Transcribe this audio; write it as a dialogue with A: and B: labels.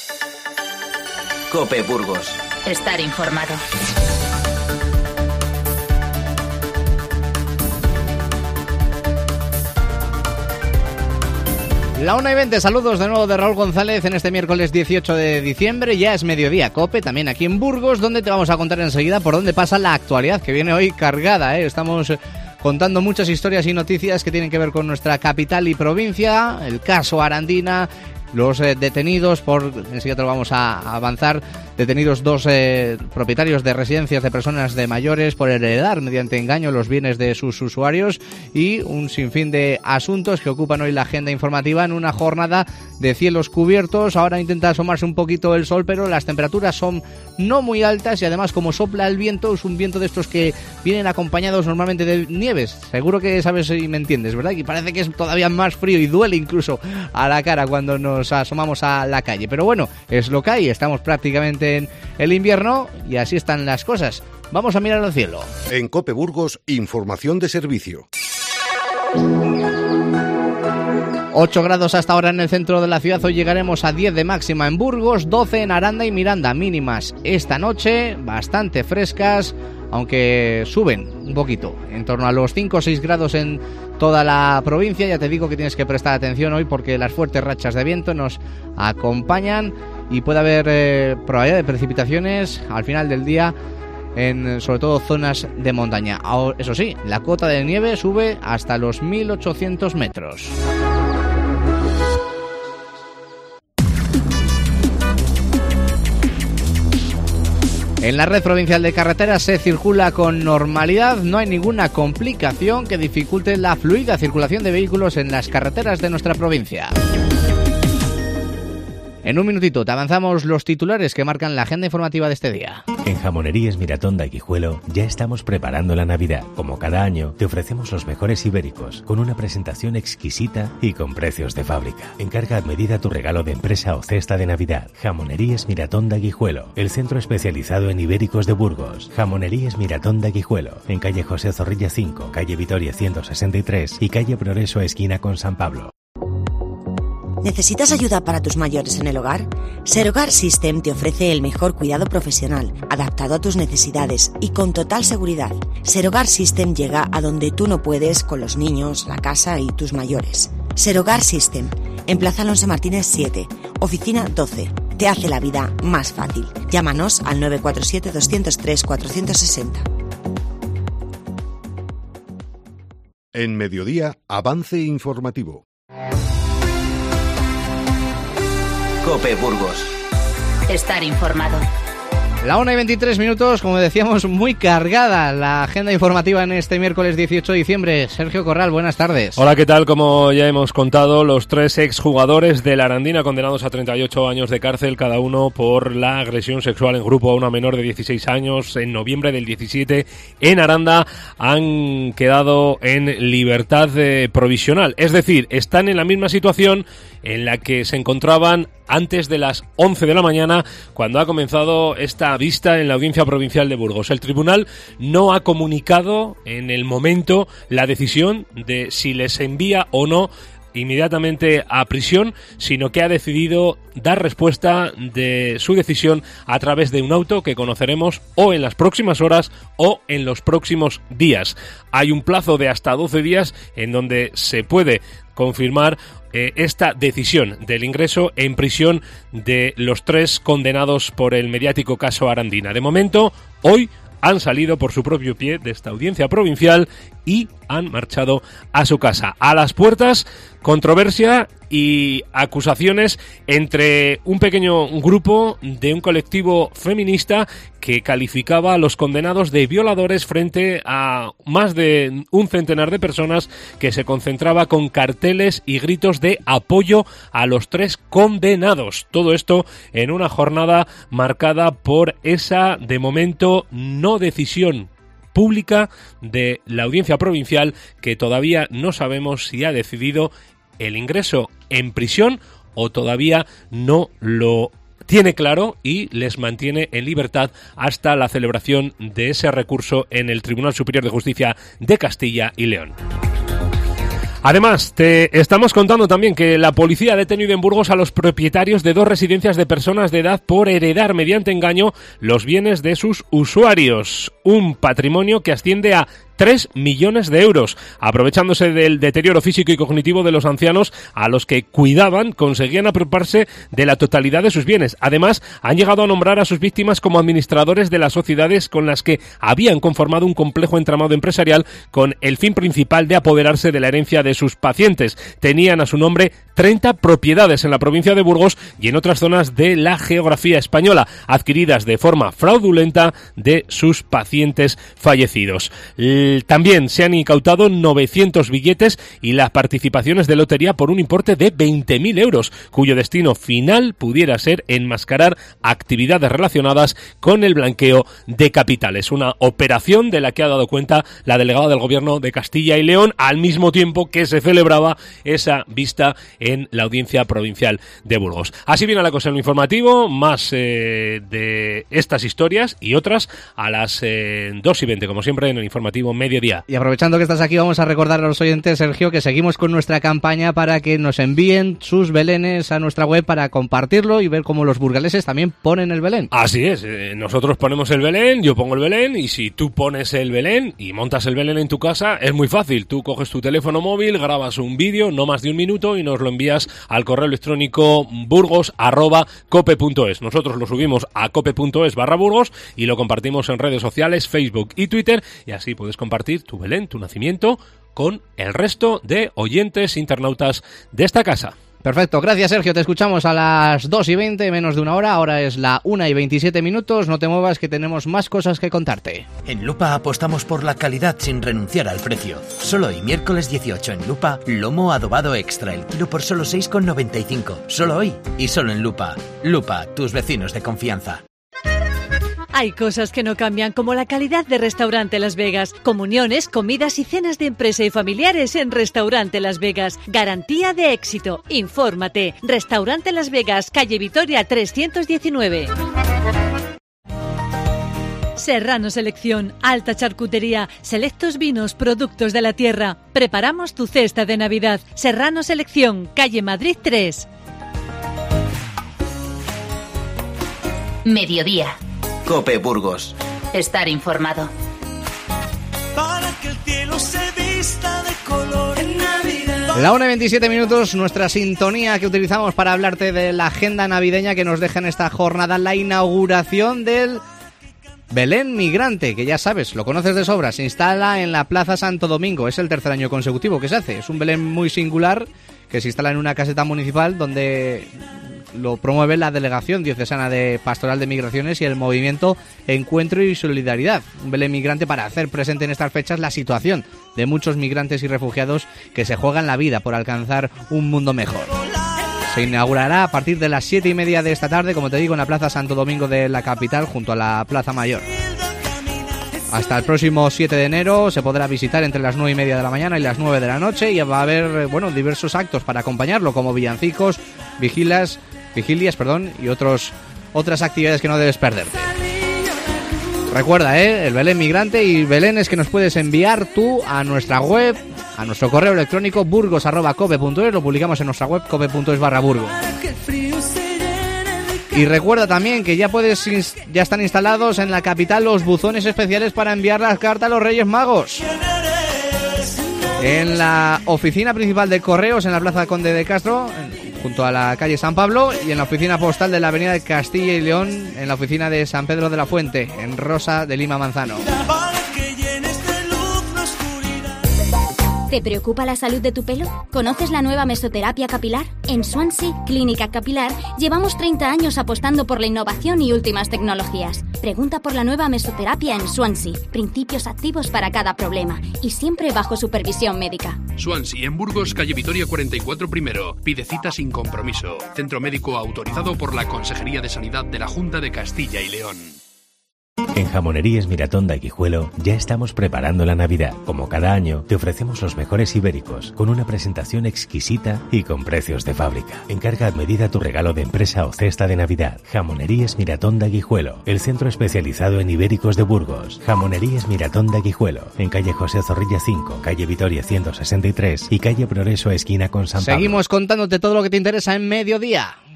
A: COPE Burgos.
B: Estar informado.
C: La 1:20, saludos de nuevo de Raúl González en este miércoles 18 de diciembre, ya es mediodía COPE, también aquí en Burgos, donde te vamos a contar enseguida por dónde pasa la actualidad, que viene hoy cargada, Estamos contando muchas historias y noticias que tienen que ver con nuestra capital y provincia, el caso Arandina, los detenidos, enseguida te lo vamos a avanzar, detenidos dos propietarios de residencias de personas de mayores por heredar mediante engaño los bienes de sus usuarios y un sinfín de asuntos que ocupan hoy la agenda informativa en una jornada de cielos cubiertos. Ahora intenta asomarse un poquito el sol, pero las temperaturas son no muy altas y además como sopla el viento, es un viento de estos que vienen acompañados normalmente de nieves. Seguro que sabes y me entiendes, ¿verdad? Y parece que es todavía más frío y duele incluso a la cara cuando nos asomamos a la calle. Pero bueno, es lo que hay, estamos prácticamente en el invierno y así están las cosas. Vamos a mirar al cielo.
D: En COPE Burgos, información de servicio.
C: 8 grados hasta ahora en el centro de la ciudad, hoy llegaremos a 10 de máxima en Burgos, 12 en Aranda y Miranda, mínimas esta noche, bastante frescas, aunque suben un poquito, en torno a los 5 o 6 grados en toda la provincia. Ya te digo que tienes que prestar atención hoy porque las fuertes rachas de viento nos acompañan y puede haber probabilidad de precipitaciones al final del día en sobre todo zonas de montaña. Eso sí, la cota de nieve sube hasta los 1.800 metros. En la red provincial de carreteras se circula con normalidad, no hay ninguna complicación que dificulte la fluida circulación de vehículos en las carreteras de nuestra provincia. En un minutito te avanzamos los titulares que marcan la agenda informativa de este día.
E: En Jamonerías Miratón de Guijuelo ya estamos preparando la Navidad. Como cada año, te ofrecemos los mejores ibéricos, con una presentación exquisita y con precios de fábrica. Encarga a medida tu regalo de empresa o cesta de Navidad. Jamonerías Miratón de Guijuelo, el centro especializado en ibéricos de Burgos. Jamonerías Miratón de Guijuelo, en calle José Zorrilla 5, calle Vitoria 163 y calle Progreso esquina con San Pablo.
F: ¿Necesitas ayuda para tus mayores en el hogar? Serogar System te ofrece el mejor cuidado profesional, adaptado a tus necesidades y con total seguridad. Serogar System llega a donde tú no puedes con los niños, la casa y tus mayores. Serogar System, en Plaza Alonso Martínez 7, oficina 12. Te hace la vida más fácil. Llámanos al 947-203-460.
D: En Mediodía, avance informativo.
A: COPE Burgos.
B: Estar informado.
C: La 1:23, como decíamos, muy cargada la agenda informativa en este miércoles 18 de diciembre. Sergio Corral, buenas tardes.
G: Hola, ¿qué tal? Como ya hemos contado, los 3 exjugadores de la Arandina condenados a 38 años de cárcel cada uno por la agresión sexual en grupo a una menor de 16 años en noviembre del 17 en Aranda han quedado en libertad provisional. Es decir, están en la misma situación en la que se encontraban antes de las 11 de la mañana cuando ha comenzado esta vista en la Audiencia Provincial de Burgos. El tribunal no ha comunicado en el momento la decisión de si les envía o no inmediatamente a prisión, sino que ha decidido dar respuesta de su decisión a través de un auto que conoceremos o en las próximas horas o en los próximos días. Hay un plazo de hasta 12 días en donde se puede confirmar esta decisión del ingreso en prisión de los 3 condenados por el mediático caso Arandina. De momento, hoy han salido por su propio pie de esta audiencia provincial y han marchado a su casa. A las puertas, controversia y acusaciones entre un pequeño grupo de un colectivo feminista que calificaba a los condenados de violadores frente a más de un centenar de personas que se concentraba con carteles y gritos de apoyo a los 3 condenados. Todo esto en una jornada marcada por esa, de momento, no decisión pública de la Audiencia Provincial, que todavía no sabemos si ha decidido el ingreso en prisión o todavía no lo tiene claro y les mantiene en libertad hasta la celebración de ese recurso en el Tribunal Superior de Justicia de Castilla y León. Además, te estamos contando también que la policía ha detenido en Burgos a los propietarios de 2 residencias de personas de edad por heredar mediante engaño los bienes de sus usuarios. Un patrimonio que asciende a 3 millones de euros. Aprovechándose del deterioro físico y cognitivo de los ancianos a los que cuidaban, conseguían apropiarse de la totalidad de sus bienes. Además, han llegado a nombrar a sus víctimas como administradores de las sociedades con las que habían conformado un complejo entramado empresarial con el fin principal de apoderarse de la herencia de sus pacientes. Tenían a su nombre 30 propiedades en la provincia de Burgos y en otras zonas de la geografía española, adquiridas de forma fraudulenta de sus pacientes fallecidos. También se han incautado 900 billetes y las participaciones de lotería por un importe de 20.000 euros, cuyo destino final pudiera ser enmascarar actividades relacionadas con el blanqueo de capitales. Una operación de la que ha dado cuenta la delegada del Gobierno de Castilla y León, al mismo tiempo que se celebraba esa vista en la Audiencia Provincial de Burgos. Así viene la cosa en lo informativo, más de estas historias y otras a las 2:20, como siempre, en el informativo Mediodía.
C: Y aprovechando que estás aquí, vamos a recordar a los oyentes, Sergio, que seguimos con nuestra campaña para que nos envíen sus belenes a nuestra web para compartirlo y ver cómo los burgaleses también ponen el belén.
G: Así es, nosotros ponemos el belén, yo pongo el belén, y si tú pones el belén y montas el belén en tu casa, es muy fácil. Tú coges tu teléfono móvil, grabas un vídeo, no más de 1 minuto, y nos lo envías al correo electrónico burgos@cope.es. Nosotros lo subimos a cope.es/burgos y lo compartimos en redes sociales, Facebook y Twitter, y así puedes compartir tu belén, tu nacimiento, con el resto de oyentes, internautas de esta casa.
C: Perfecto, gracias Sergio, te escuchamos a las 2:20, menos de 1 hora, ahora es la 1:27, no te muevas que tenemos más cosas que contarte.
A: En Lupa apostamos por la calidad sin renunciar al precio. Solo hoy, miércoles 18 en Lupa, lomo adobado extra, el kilo por solo 6,95. Solo hoy y solo en Lupa. Lupa, tus vecinos de confianza.
H: Hay cosas que no cambian, como la calidad de Restaurante Las Vegas. Comuniones, comidas y cenas de empresa y familiares en Restaurante Las Vegas. Garantía de éxito. Infórmate. Restaurante Las Vegas, calle Vitoria 319. Serrano Selección, alta charcutería, selectos vinos, productos de la tierra. Preparamos tu cesta de Navidad. Serrano Selección, calle Madrid 3.
B: Mediodía.
A: COPE Burgos.
B: Estar informado.
I: Para que el cielo se vista de color en Navidad.
C: La 1:27, nuestra sintonía que utilizamos para hablarte de la agenda navideña que nos deja en esta jornada la inauguración del Belén Migrante, que ya sabes, lo conoces de sobra, se instala en la Plaza Santo Domingo, es el 3er año consecutivo que se hace, es un Belén muy singular que se instala en una caseta municipal donde lo promueve la Delegación Diocesana de Pastoral de Migraciones y el movimiento Encuentro y Solidaridad. Un Belén Migrante para hacer presente en estas fechas la situación de muchos migrantes y refugiados que se juegan la vida por alcanzar un mundo mejor. Se inaugurará a partir de las 7:30 de esta tarde, como te digo, en la Plaza Santo Domingo de la capital, junto a la Plaza Mayor. Hasta el próximo 7 de enero se podrá visitar entre las 9:30 de la mañana y las 9 de la noche, y va a haber diversos actos para acompañarlo, como villancicos, vigilias, y otras actividades que no debes perderte. Recuerda, el Belén Migrante y belenes que nos puedes enviar tú a nuestra web, a nuestro correo electrónico burgos@cope.es, lo publicamos en nuestra web cope.es/burgos. Y recuerda también que ya están instalados en la capital los buzones especiales para enviar las cartas a los Reyes Magos. En la oficina principal de Correos, en la Plaza Conde de Castro, junto a la calle San Pablo, y en la oficina postal de la avenida de Castilla y León, en la oficina de San Pedro de la Fuente, en Rosa de Lima Manzano.
J: ¿Te preocupa la salud de tu pelo? ¿Conoces la nueva mesoterapia capilar? En Swansea Clínica Capilar llevamos 30 años apostando por la innovación y últimas tecnologías. Pregunta por la nueva mesoterapia en Swansea. Principios activos para cada problema y siempre bajo supervisión médica.
K: Swansea, en Burgos, calle Vitoria 44 primero. Pide cita sin compromiso. Centro médico autorizado por la Consejería de Sanidad de la Junta de Castilla y León.
E: En Jamonerías Miratonda y Guijuelo ya estamos preparando la Navidad. Como cada año, te ofrecemos los mejores ibéricos, con una presentación exquisita y con precios de fábrica. Encarga a medida tu regalo de empresa o cesta de Navidad. Jamonerías Miratonda y Guijuelo, el centro especializado en ibéricos de Burgos. Jamonerías Miratonda y Guijuelo, en calle José Zorrilla 5, calle Vitoria 163 y calle Progreso esquina con San Pablo.
C: Seguimos contándote todo lo que te interesa en Mediodía.